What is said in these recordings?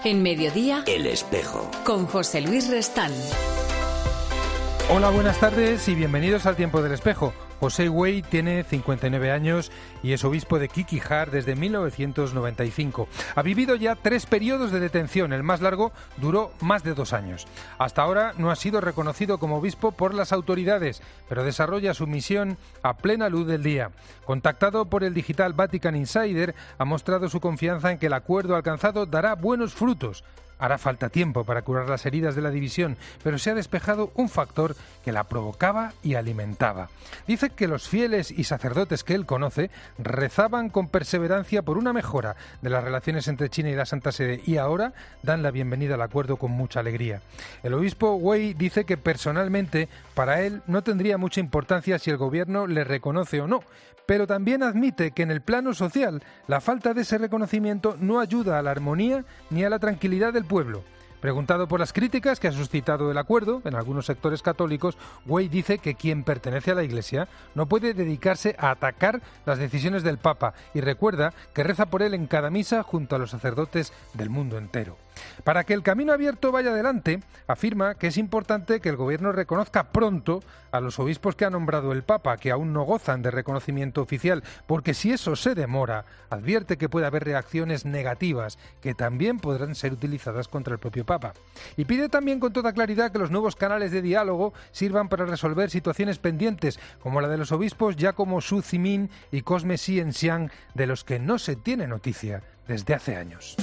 En Mediodía, El Espejo, con José Luis Restán. Hola, buenas tardes y bienvenidos al Tiempo del Espejo. José Wey tiene 59 años y es obispo de Quiquíjar desde 1995. Ha vivido ya 3 periodos de detención, el más largo duró más de 2 años. Hasta ahora no ha sido reconocido como obispo por las autoridades, pero desarrolla su misión a plena luz del día. Contactado por el digital Vatican Insider, ha mostrado su confianza en que el acuerdo alcanzado dará buenos frutos. Hará falta tiempo para curar las heridas de la división, pero se ha despejado un factor que la provocaba y alimentaba. Dice que los fieles y sacerdotes que él conoce rezaban con perseverancia por una mejora de las relaciones entre China y la Santa Sede y ahora dan la bienvenida al acuerdo con mucha alegría. El obispo Wey dice que personalmente para él no tendría mucha importancia si el gobierno le reconoce o no, pero también admite que en el plano social la falta de ese reconocimiento no ayuda a la armonía ni a la tranquilidad del pueblo. Preguntado por las críticas que ha suscitado el acuerdo en algunos sectores católicos, Wey dice que quien pertenece a la Iglesia no puede dedicarse a atacar las decisiones del Papa y recuerda que reza por él en cada misa junto a los sacerdotes del mundo entero. Para que el camino abierto vaya adelante, afirma que es importante que el gobierno reconozca pronto a los obispos que ha nombrado el Papa, que aún no gozan de reconocimiento oficial, porque si eso se demora, advierte que puede haber reacciones negativas que también podrán ser utilizadas contra el propio Papa. Y pide también con toda claridad que los nuevos canales de diálogo sirvan para resolver situaciones pendientes, como la de los obispos Giacomo Su Zimin y Cosme Xian, de los que no se tiene noticia desde hace años.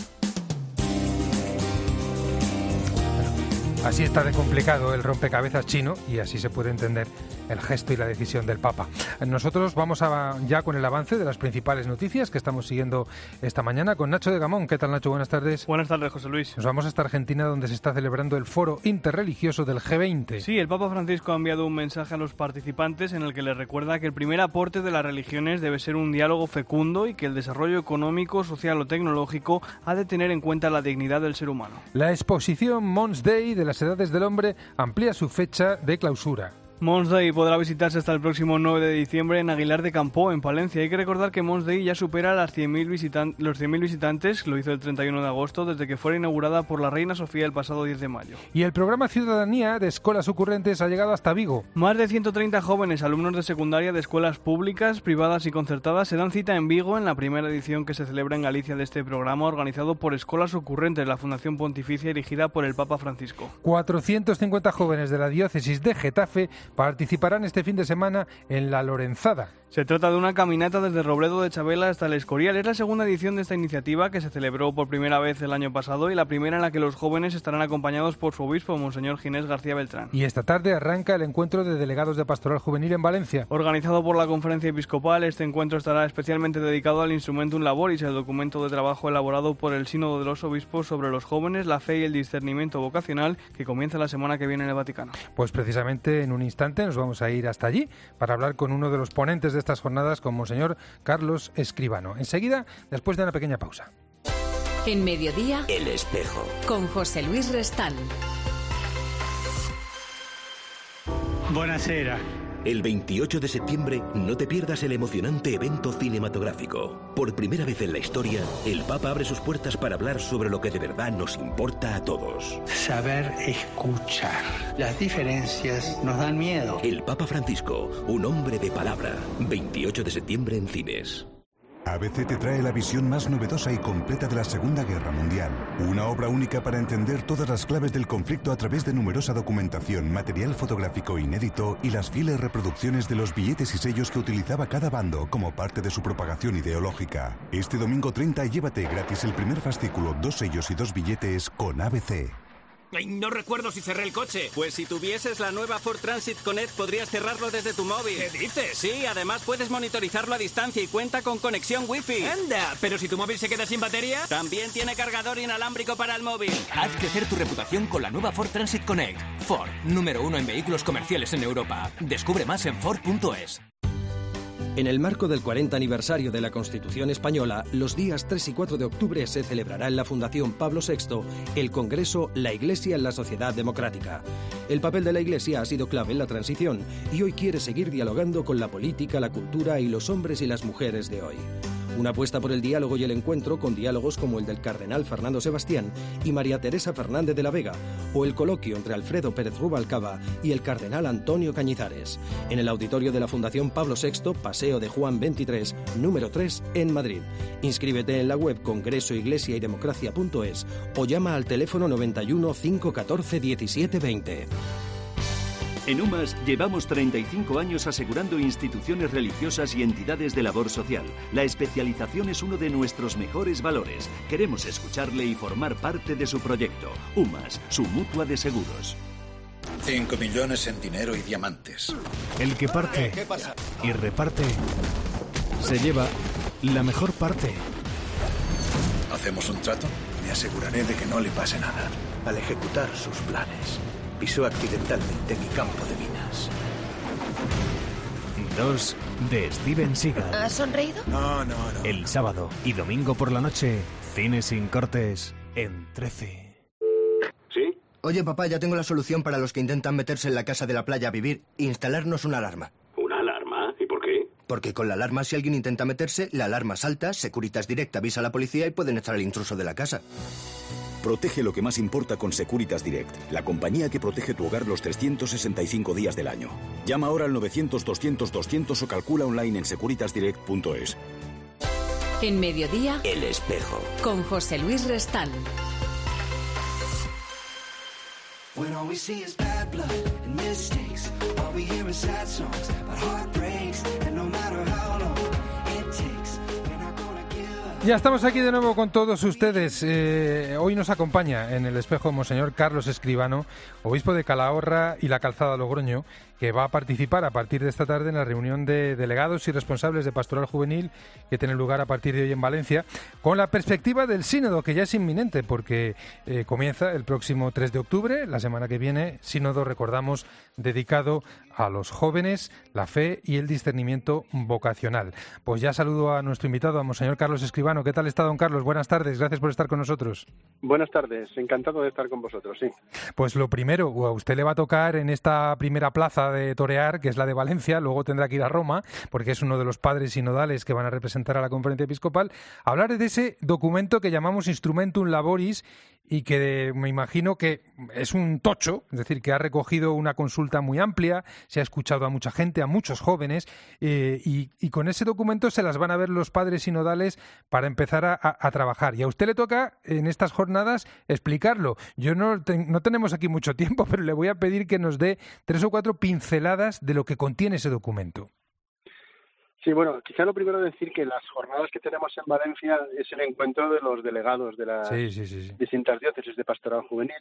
Así está de complicado el rompecabezas chino y así se puede entender el gesto y la decisión del Papa. Nosotros vamos ya con el avance de las principales noticias que estamos siguiendo esta mañana con Nacho de Gamón. ¿Qué tal, Nacho? Buenas tardes. Buenas tardes, José Luis. Nos vamos hasta Argentina, donde se está celebrando el foro interreligioso del G20. Sí, el Papa Francisco ha enviado un mensaje a los participantes en el que les recuerda que el primer aporte de las religiones debe ser un diálogo fecundo y que el desarrollo económico, social o tecnológico ha de tener en cuenta la dignidad del ser humano. La exposición Mons Dei de las Edades del Hombre amplía su fecha de clausura. Mons Dei podrá visitarse hasta el próximo 9 de diciembre en Aguilar de Campoo, en Palencia. Hay que recordar que Mons Dei ya supera los 100.000 visitantes, lo hizo el 31 de agosto, desde que fuera inaugurada por la Reina Sofía el pasado 10 de mayo. Y el programa Ciudadanía de Escuelas Ocurrentes ha llegado hasta Vigo. Más de 130 jóvenes alumnos de secundaria de escuelas públicas, privadas y concertadas se dan cita en Vigo en la primera edición que se celebra en Galicia de este programa organizado por Escolas Ocurrentes, la Fundación Pontificia dirigida por el Papa Francisco. 450 jóvenes de la diócesis de Getafe participarán este fin de semana en La Lorenzada. Se trata de una caminata desde Robledo de Chabela hasta el Escorial. Es la segunda edición de esta iniciativa que se celebró por primera vez el año pasado y la primera en la que los jóvenes estarán acompañados por su obispo, Monseñor Ginés García Beltrán. Y esta tarde arranca el encuentro de delegados de Pastoral Juvenil en Valencia. Organizado por la Conferencia Episcopal, este encuentro estará especialmente dedicado al Instrumentum Laboris, el documento de trabajo elaborado por el Sínodo de los Obispos sobre los jóvenes, la fe y el discernimiento vocacional, que comienza la semana que viene en el Vaticano. Pues precisamente en un instante nos vamos a ir hasta allí para hablar con uno de los ponentes de estas jornadas, como Monseñor Carlos Escribano. Enseguida, después de una pequeña pausa. En Mediodía, El Espejo, con José Luis Restán. Buonasera. el 28 de septiembre no te pierdas el emocionante evento cinematográfico. Por primera vez en la historia, el Papa abre sus puertas para hablar sobre lo que de verdad nos importa a todos. Saber escuchar. Las diferencias nos dan miedo. El Papa Francisco, un hombre de palabra. 28 de septiembre en cines. ABC te trae la visión más novedosa y completa de la Segunda Guerra Mundial. Una obra única para entender todas las claves del conflicto a través de numerosa documentación, material fotográfico inédito y las fieles reproducciones de los billetes y sellos que utilizaba cada bando como parte de su propagación ideológica. Este domingo 30 llévate gratis el primer fascículo, 2 sellos y 2 billetes con ABC. Ay, no recuerdo si cerré el coche. Pues si tuvieses la nueva Ford Transit Connect podrías cerrarlo desde tu móvil. ¿Qué dices? Sí, además puedes monitorizarlo a distancia y cuenta con conexión Wi-Fi. ¡Anda! ¿Pero si tu móvil se queda sin batería? También tiene cargador inalámbrico para el móvil. Haz crecer tu reputación con la nueva Ford Transit Connect. Ford, número 1 en vehículos comerciales en Europa. Descubre más en Ford.es. En el marco del 40 aniversario de la Constitución Española, los días 3 y 4 de octubre se celebrará en la Fundación Pablo VI el Congreso La Iglesia en la Sociedad Democrática. El papel de la Iglesia ha sido clave en la transición y hoy quiere seguir dialogando con la política, la cultura y los hombres y las mujeres de hoy. Una apuesta por el diálogo y el encuentro con diálogos como el del cardenal Fernando Sebastián y María Teresa Fernández de la Vega, o el coloquio entre Alfredo Pérez Rubalcaba y el cardenal Antonio Cañizares, en el auditorio de la Fundación Pablo VI, Paseo de Juan 23, número 3, en Madrid. Inscríbete en la web congresoiglesiaydemocracia.es o llama al teléfono 91 514 1720. En UMAS llevamos 35 años asegurando instituciones religiosas y entidades de labor social. La especialización es uno de nuestros mejores valores. Queremos escucharle y formar parte de su proyecto. UMAS, su mutua de seguros. 5 millones en dinero y diamantes. El que parte y reparte se lleva la mejor parte. ¿Hacemos un trato? Me aseguraré de que no le pase nada. Al ejecutar sus planes, pisó accidentalmente mi campo de minas. 2 de Steven Seagal. ¿Has sonreído? No. El sábado y domingo por la noche, cine sin cortes en 13. ¿Sí? Oye, papá, ya tengo la solución para los que intentan meterse en la casa de la playa a vivir. Instalarnos una alarma. ¿Una alarma? ¿Y por qué? Porque con la alarma, si alguien intenta meterse, la alarma salta, Securitas Direct avisa a la policía y pueden echar al intruso de la casa. Protege lo que más importa con Securitas Direct, la compañía que protege tu hogar los 365 días del año. Llama ahora al 900-200-200 o calcula online en securitasdirect.es. En Mediodía, El Espejo. con José Luis Restán. When all we see is bad blood and mistakes, all we hear is sad songs about heartbreaks, and no matter how long it takes, we're not gonna give up. Ya estamos aquí de nuevo con todos ustedes. Hoy nos acompaña en el espejo Monseñor Carlos Escribano, obispo de Calahorra y la Calzada Logroño, que va a participar a partir de esta tarde en la reunión de delegados y responsables de Pastoral Juvenil que tiene lugar a partir de hoy en Valencia, con la perspectiva del sínodo, que ya es inminente porque comienza el próximo 3 de octubre, la semana que viene, sínodo, recordamos, dedicado a los jóvenes, la fe y el discernimiento vocacional. Pues ya saludo a nuestro invitado, a Monseñor Carlos Escribano. ¿Qué tal está, don Carlos? Buenas tardes, gracias por estar con nosotros. Buenas tardes, encantado de estar con vosotros, sí. Pues lo primero, a usted le va a tocar en esta primera plaza de torear, que es la de Valencia, luego tendrá que ir a Roma, porque es uno de los padres sinodales que van a representar a la Conferencia Episcopal, hablar de ese documento que llamamos Instrumentum Laboris y que me imagino que es un tocho, es decir, que ha recogido una consulta muy amplia, se ha escuchado a mucha gente, a muchos jóvenes, y con ese documento se las van a ver los padres sinodales para empezar a trabajar. Y a usted le toca en estas jornadas explicarlo. Yo no tenemos aquí mucho tiempo, pero le voy a pedir que nos dé 3 o 4 pinceladas de lo que contiene ese documento. Sí, bueno, quizá lo primero decir que las jornadas que tenemos en Valencia es el encuentro de los delegados de las distintas diócesis de Pastoral Juvenil,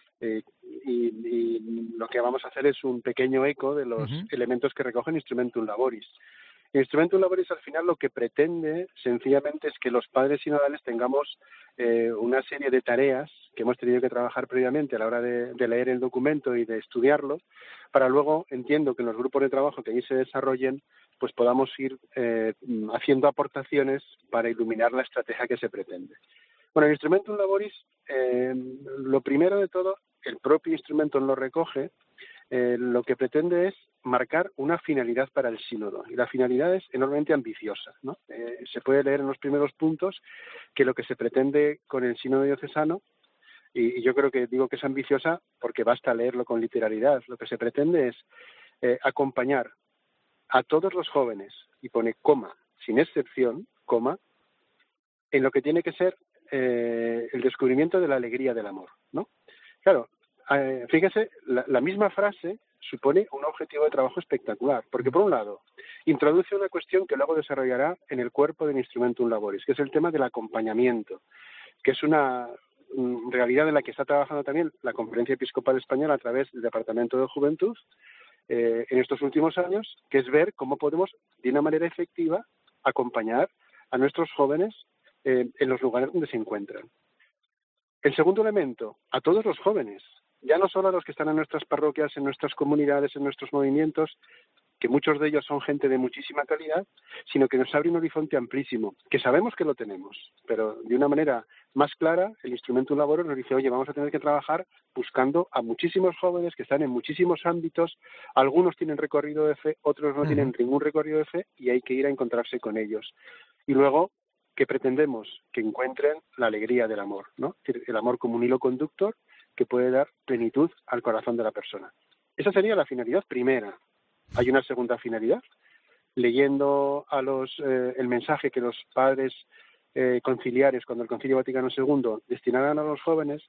y lo que vamos a hacer es un pequeño eco de los elementos que recogen Instrumentum Laboris. Instrumentum Laboris al final lo que pretende sencillamente es que los padres sinodales tengamos una serie de tareas que hemos tenido que trabajar previamente a la hora de leer el documento y de estudiarlo, para luego, entiendo que en los grupos de trabajo que allí se desarrollen, pues podamos ir haciendo aportaciones para iluminar la estrategia que se pretende. Bueno, el Instrumentum Laboris, lo primero de todo, el propio Instrumentum lo recoge, lo que pretende es marcar una finalidad para el sínodo, y la finalidad es enormemente ambiciosa, ¿no? Se puede leer en los primeros puntos que lo que se pretende con el sínodo diocesano, y yo creo que digo que es ambiciosa porque basta leerlo con literalidad, lo que se pretende es acompañar a todos los jóvenes, y pone coma, sin excepción, coma, en lo que tiene que ser el descubrimiento de la alegría del amor, ¿no? Claro, fíjese, la misma frase supone un objetivo de trabajo espectacular, porque por un lado introduce una cuestión que luego desarrollará en el cuerpo del Instrumentum Laboris, que es el tema del acompañamiento, que es una realidad en la que está trabajando también la Conferencia Episcopal Española a través del Departamento de Juventud en estos últimos años, que es ver cómo podemos de una manera efectiva acompañar a nuestros jóvenes en los lugares donde se encuentran. El segundo elemento, a todos los jóvenes, ya no solo a los que están en nuestras parroquias, en nuestras comunidades, en nuestros movimientos, que muchos de ellos son gente de muchísima calidad, sino que nos abre un horizonte amplísimo, que sabemos que lo tenemos, pero de una manera más clara, el Instrumentum Laboris nos dice, oye, vamos a tener que trabajar buscando a muchísimos jóvenes que están en muchísimos ámbitos, algunos tienen recorrido de fe, otros no tienen ningún recorrido de fe, y hay que ir a encontrarse con ellos. Y luego, que pretendemos que encuentren la alegría del amor, ¿no? Es decir, el amor como un hilo conductor que puede dar plenitud al corazón de la persona. Esa sería la finalidad primera. Hay una segunda finalidad. Leyendo el mensaje que los padres conciliares, cuando el Concilio Vaticano II destinaran a los jóvenes,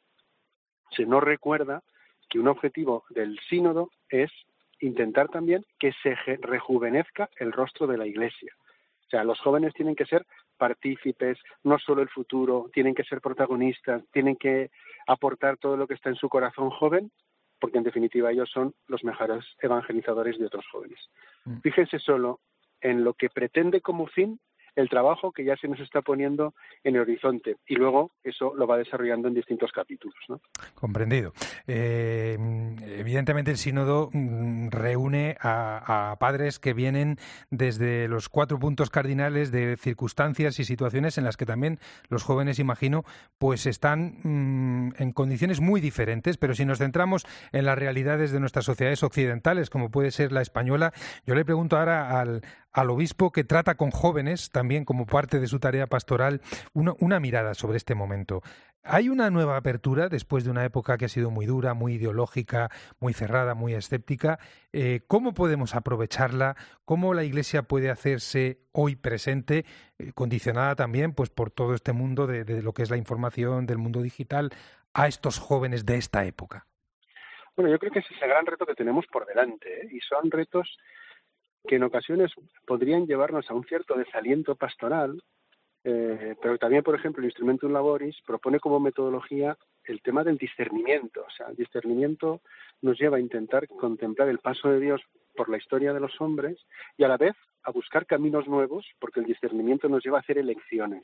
se nos recuerda que un objetivo del sínodo es intentar también que se rejuvenezca el rostro de la Iglesia. O sea, los jóvenes tienen que ser partícipes, no solo el futuro, tienen que ser protagonistas, tienen que aportar todo lo que está en su corazón joven, porque en definitiva ellos son los mejores evangelizadores de otros jóvenes. Fíjense solo en lo que pretende como fin el trabajo que ya se nos está poniendo en el horizonte, y luego eso lo va desarrollando en distintos capítulos, ¿no? Comprendido. Evidentemente el sínodo reúne a padres que vienen desde los 4 puntos cardinales de circunstancias y situaciones en las que también los jóvenes, imagino, pues están en condiciones muy diferentes, pero si nos centramos en las realidades de nuestras sociedades occidentales, como puede ser la española, yo le pregunto ahora al obispo que trata con jóvenes, también como parte de su tarea pastoral, una mirada sobre este momento. ¿Hay una nueva apertura después de una época que ha sido muy dura, muy ideológica, muy cerrada, muy escéptica? ¿Cómo podemos aprovecharla? ¿Cómo la Iglesia puede hacerse hoy presente, condicionada también pues por todo este mundo de lo que es la información, del mundo digital, a estos jóvenes de esta época? Bueno, yo creo que ese es el gran reto que tenemos por delante, ¿eh? Y son retos que en ocasiones podrían llevarnos a un cierto desaliento pastoral, pero también, por ejemplo, el Instrumentum Laboris propone como metodología el tema del discernimiento. O sea, el discernimiento nos lleva a intentar contemplar el paso de Dios por la historia de los hombres y a la vez a buscar caminos nuevos, porque el discernimiento nos lleva a hacer elecciones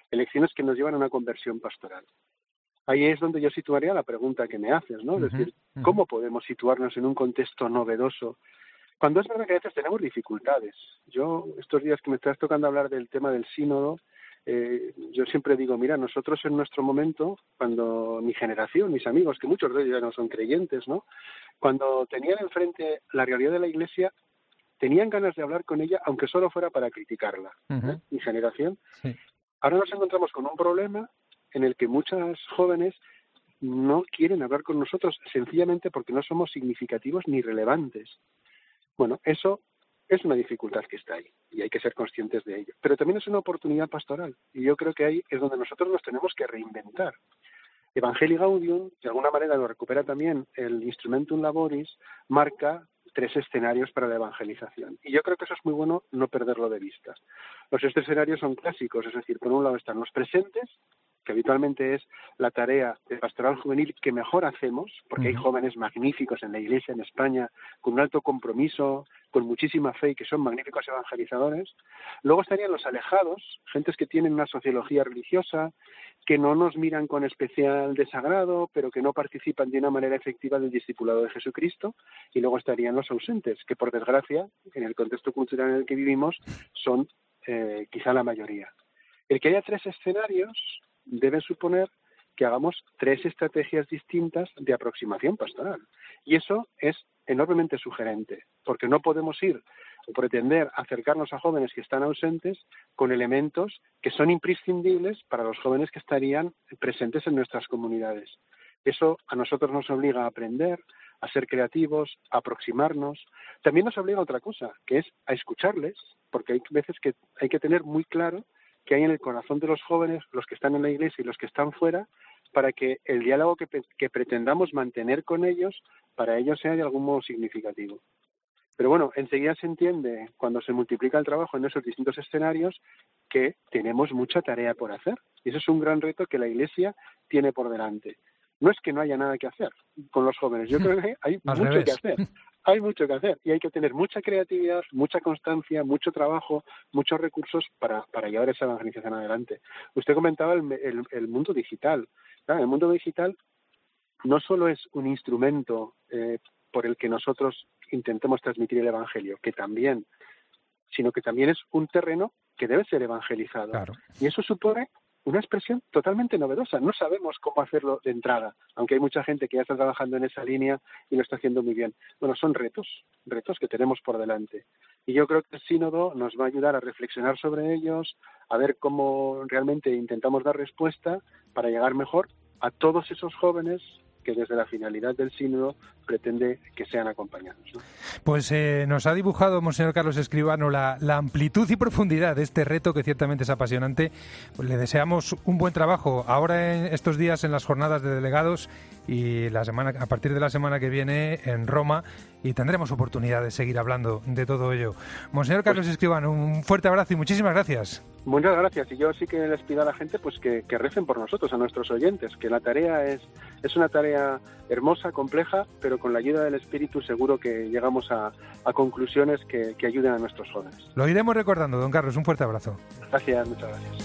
que nos llevan a una conversión pastoral. Ahí es donde yo situaría la pregunta que me haces, ¿no? Es decir, ¿cómo podemos situarnos en un contexto novedoso? Cuando es verdad que a veces tenemos dificultades. Yo, estos días que me estás tocando hablar del tema del sínodo, yo siempre digo, mira, nosotros en nuestro momento, cuando mi generación, mis amigos, que muchos de ellos ya no son creyentes, ¿no? Cuando tenían enfrente la realidad de la Iglesia, tenían ganas de hablar con ella, aunque solo fuera para criticarla. Mi generación. Sí. Ahora nos encontramos con un problema en el que muchos jóvenes no quieren hablar con nosotros, sencillamente porque no somos significativos ni relevantes. Bueno, eso es una dificultad que está ahí y hay que ser conscientes de ello. Pero también es una oportunidad pastoral y yo creo que ahí es donde nosotros nos tenemos que reinventar. Evangelii Gaudium, de alguna manera lo recupera también el Instrumentum Laboris, marca 3 escenarios para la evangelización. Y yo creo que eso es muy bueno no perderlo de vista. Los 3 escenarios son clásicos, es decir, por un lado están los presentes, que habitualmente es la tarea de pastoral juvenil que mejor hacemos, porque hay jóvenes magníficos en la Iglesia, en España, con un alto compromiso, con muchísima fe y que son magníficos evangelizadores. Luego estarían los alejados, gentes que tienen una sociología religiosa, que no nos miran con especial desagrado, pero que no participan de una manera efectiva del discipulado de Jesucristo. Y luego estarían los ausentes, que por desgracia, en el contexto cultural en el que vivimos, son quizá la mayoría. El que haya 3 escenarios debe suponer que hagamos 3 estrategias distintas de aproximación pastoral. Y eso es enormemente sugerente, porque no podemos ir o pretender acercarnos a jóvenes que están ausentes con elementos que son imprescindibles para los jóvenes que estarían presentes en nuestras comunidades. Eso a nosotros nos obliga a aprender, a ser creativos, a aproximarnos. También nos obliga a otra cosa, que es a escucharles, porque hay veces que hay que tener muy claro que hay en el corazón de los jóvenes, los que están en la Iglesia y los que están fuera, para que el diálogo que pretendamos mantener con ellos, para ellos sea de algún modo significativo. Pero bueno, enseguida se entiende, cuando se multiplica el trabajo en esos distintos escenarios, que tenemos mucha tarea por hacer. Y eso es un gran reto que la Iglesia tiene por delante. No es que no haya nada que hacer con los jóvenes, yo creo que hay mucho que hacer. Hay mucho que hacer y hay que tener mucha creatividad, mucha constancia, mucho trabajo, muchos recursos para llevar esa evangelización adelante. Usted comentaba el mundo digital. Claro, el mundo digital no solo es un instrumento por el que nosotros intentemos transmitir el Evangelio, que también, sino que también es un terreno que debe ser evangelizado. Claro. Y eso supone una expresión totalmente novedosa. No sabemos cómo hacerlo de entrada, aunque hay mucha gente que ya está trabajando en esa línea y lo está haciendo muy bien. Bueno, son retos que tenemos por delante. Y yo creo que el sínodo nos va a ayudar a reflexionar sobre ellos, a ver cómo realmente intentamos dar respuesta para llegar mejor a todos esos jóvenes que desde la finalidad del sínodo pretende que sean acompañados, ¿no? Pues nos ha dibujado Monseñor Carlos Escribano la amplitud y profundidad de este reto, que ciertamente es apasionante. Pues le deseamos un buen trabajo ahora en estos días en las jornadas de delegados y a partir de la semana que viene en Roma, y tendremos oportunidad de seguir hablando de todo ello. Monseñor Carlos Escribano, un fuerte abrazo y muchísimas gracias. Muchas gracias, y yo sí que les pido a la gente pues que recen por nosotros, a nuestros oyentes, que la tarea es una tarea hermosa, compleja, pero con la ayuda del Espíritu seguro que llegamos a conclusiones que ayuden a nuestros jóvenes. Lo iremos recordando, don Carlos, un fuerte abrazo. Gracias, muchas gracias.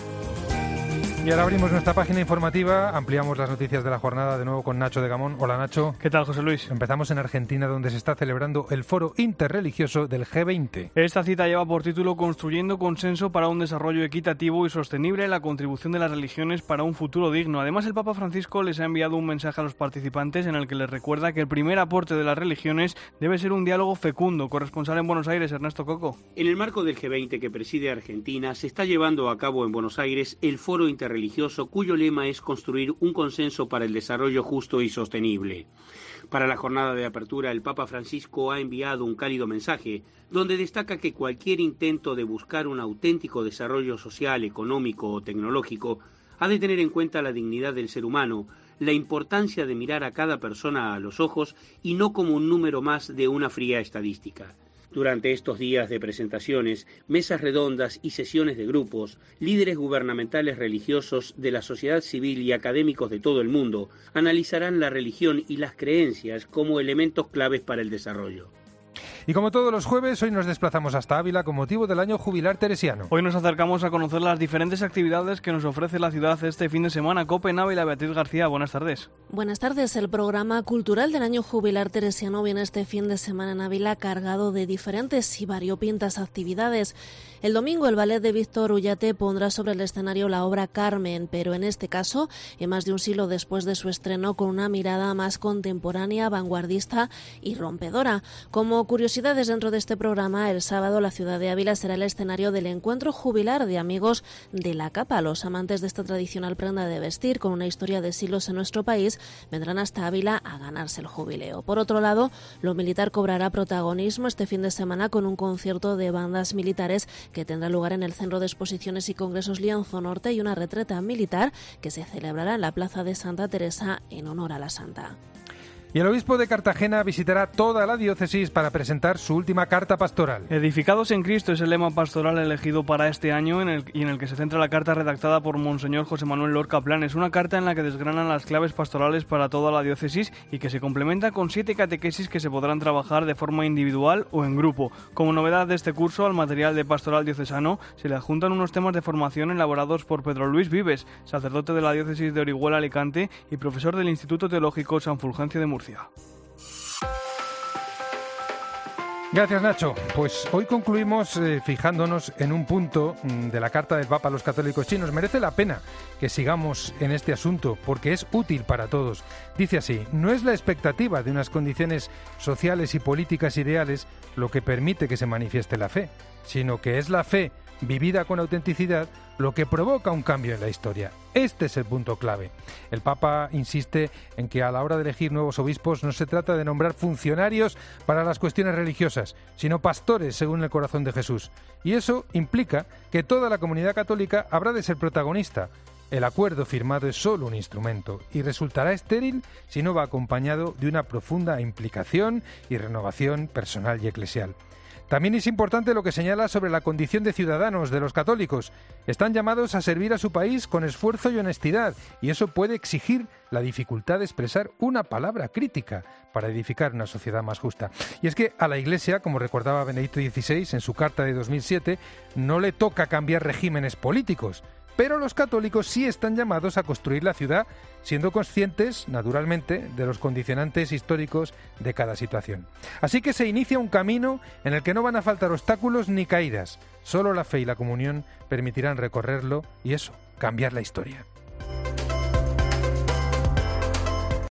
Y ahora abrimos nuestra página informativa, ampliamos las noticias de la jornada de nuevo con Nacho de Gamón. Hola, Nacho. ¿Qué tal, José Luis? Empezamos en Argentina, donde se está celebrando el Foro Interreligioso del G20. Esta cita lleva por título Construyendo consenso para un desarrollo equitativo y sostenible, la contribución de las religiones para un futuro digno. Además, el Papa Francisco les ha enviado un mensaje a los participantes en el que les recuerda que el primer aporte de las religiones debe ser un diálogo fecundo. Corresponsal en Buenos Aires, Ernesto Coco. En el marco del G20 que preside Argentina, se está llevando a cabo en Buenos Aires el Foro Interreligioso, cuyo lema es construir un consenso para el desarrollo justo y sostenible. Para la jornada de apertura, el Papa Francisco ha enviado un cálido mensaje donde destaca que cualquier intento de buscar un auténtico desarrollo social, económico o tecnológico ha de tener en cuenta la dignidad del ser humano, la importancia de mirar a cada persona a los ojos y no como un número más de una fría estadística. Durante estos días de presentaciones, mesas redondas y sesiones de grupos, líderes gubernamentales religiosos de la sociedad civil y académicos de todo el mundo analizarán la religión y las creencias como elementos claves para el desarrollo. Y como todos los jueves, hoy nos desplazamos hasta Ávila con motivo del año jubilar teresiano. Hoy nos acercamos a conocer las diferentes actividades que nos ofrece la ciudad este fin de semana. COPE en Ávila, Beatriz García, buenas tardes. Buenas tardes. El programa cultural del año jubilar teresiano viene este fin de semana en Ávila cargado de diferentes y variopintas actividades. El domingo el ballet de Víctor Ullate pondrá sobre el escenario la obra Carmen, pero en este caso, en más de un siglo después de su estreno, con una mirada más contemporánea, vanguardista y rompedora. Como curiosidades dentro de este programa, el sábado la ciudad de Ávila será el escenario del encuentro jubilar de amigos de la capa. Los amantes de esta tradicional prenda de vestir, con una historia de siglos en nuestro país, vendrán hasta Ávila a ganarse el jubileo. Por otro lado, lo militar cobrará protagonismo este fin de semana con un concierto de bandas militares que tendrá lugar en el Centro de Exposiciones y Congresos Lienzo Norte y una retreta militar que se celebrará en la Plaza de Santa Teresa en honor a la Santa. Y el obispo de Cartagena visitará toda la diócesis para presentar su última carta pastoral. Edificados en Cristo es el lema pastoral elegido para este año en el que se centra la carta redactada por Monseñor José Manuel Lorca Planes, una carta en la que desgranan las claves pastorales para toda la diócesis y que se complementa con 7 catequesis que se podrán trabajar de forma individual o en grupo. Como novedad de este curso, al material de pastoral diocesano se le adjuntan unos temas de formación elaborados por Pedro Luis Vives, sacerdote de la diócesis de Orihuela Alicante y profesor del Instituto Teológico San Fulgencio de Murcia. Gracias, Nacho. Pues hoy concluimos fijándonos en un punto de la carta del Papa a los católicos chinos. Merece la pena que sigamos en este asunto porque es útil para todos. Dice así: no es la expectativa de unas condiciones sociales y políticas ideales lo que permite que se manifieste la fe, sino que es la fe vivida con autenticidad lo que provoca un cambio en la historia. Este es el punto clave. El Papa insiste en que a la hora de elegir nuevos obispos no se trata de nombrar funcionarios para las cuestiones religiosas, sino pastores según el corazón de Jesús. Y eso implica que toda la comunidad católica habrá de ser protagonista. El acuerdo firmado es solo un instrumento y resultará estéril si no va acompañado de una profunda implicación y renovación personal y eclesial. También es importante lo que señala sobre la condición de ciudadanos de los católicos. Están llamados a servir a su país con esfuerzo y honestidad, y eso puede exigir la dificultad de expresar una palabra crítica para edificar una sociedad más justa. Y es que a la Iglesia, como recordaba Benedicto XVI en su carta de 2007, no le toca cambiar regímenes políticos, pero los católicos sí están llamados a construir la ciudad, siendo conscientes, naturalmente, de los condicionantes históricos de cada situación. Así que se inicia un camino en el que no van a faltar obstáculos ni caídas. Solo la fe y la comunión permitirán recorrerlo, y eso cambiar la historia.